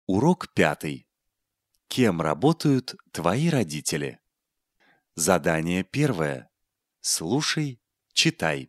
Урок 5. Кем работают твои родители? Задание 1. Слушай, читай.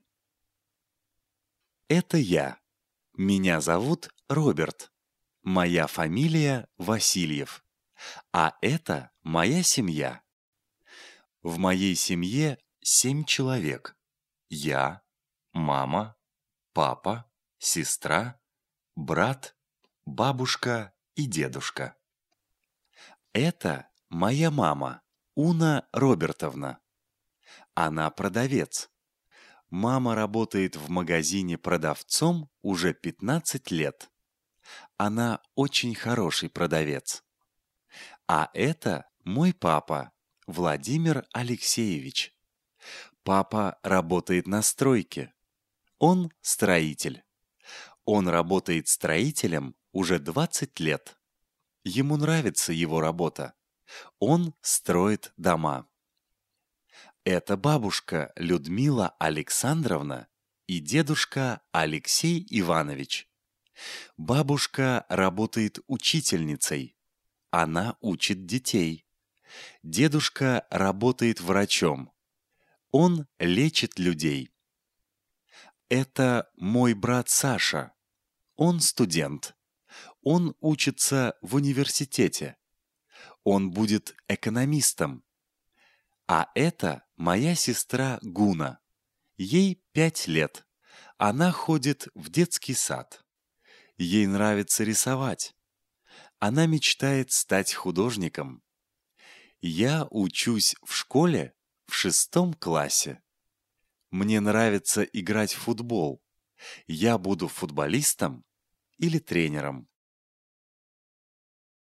Это я. Меня зовут Роберт. Моя фамилия Васильев. А это моя семья. В моей семье 7 человек. Я, мама, папа, сестра, брат, бабушка и дедушка. Это моя мама, Уна Робертовна. Она продавец. Мама работает в магазине продавцом уже 15 лет. Она очень хороший продавец. А это мой папа, Владимир Алексеевич. Папа работает на стройке. Он строитель. Он работает строителем уже 20 лет. Ему нравится его работа. Он строит дома. Это бабушка Людмила Александровна и дедушка Алексей Иванович. Бабушка работает учительницей. Она учит детей. Дедушка работает врачом. Он лечит людей. Это мой брат Саша. Он студент. Он учится в университете. Он будет экономистом. А это моя сестра Гуна. Ей 5 лет. Она ходит в детский сад. Ей нравится рисовать. Она мечтает стать художником. Я учусь в школе в 6 классе. Мне нравится играть в футбол. Я буду футболистом или тренером.